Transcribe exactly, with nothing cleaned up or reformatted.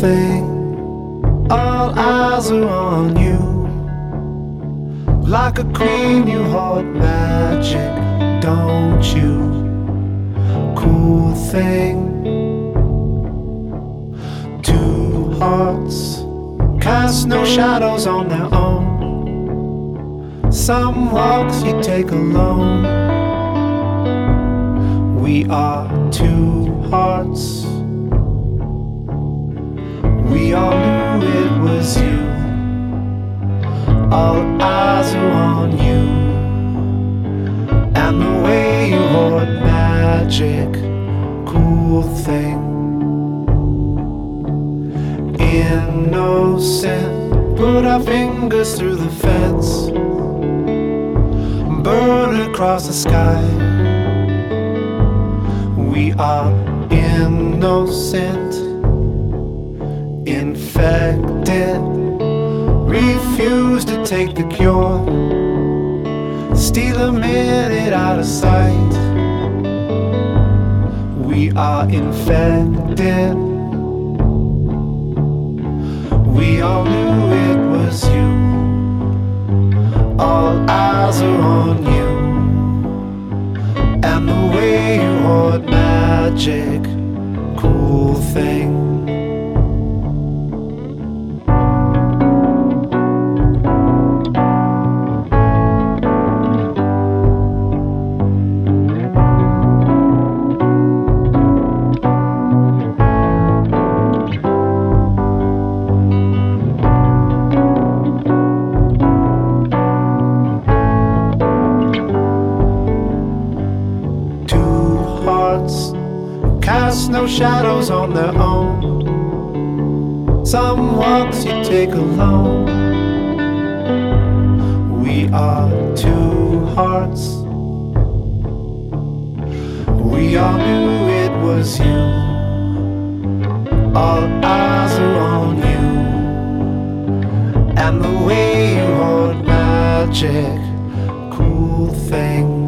thing. All eyes are on you. Like a queen, you hold magic, don't you? Cool thing. Two hearts cast no shadows on their own. Some walks you take alone. We are two hearts. We all knew it was you. All eyes are on you. And the way you hold magic, cool thing. Innocent, put our fingers through the fence, burn across the sky. We are innocent, infected, refuse to take the cure, steal a minute out of sight. We are infected. We all knew it was you. All eyes are on you. And the way you hold magic, cool thing. Cast no shadows on their own. Some walks you take alone. We are two hearts. We all knew it was you. All eyes are on you. And the way you hold magic, cool thing.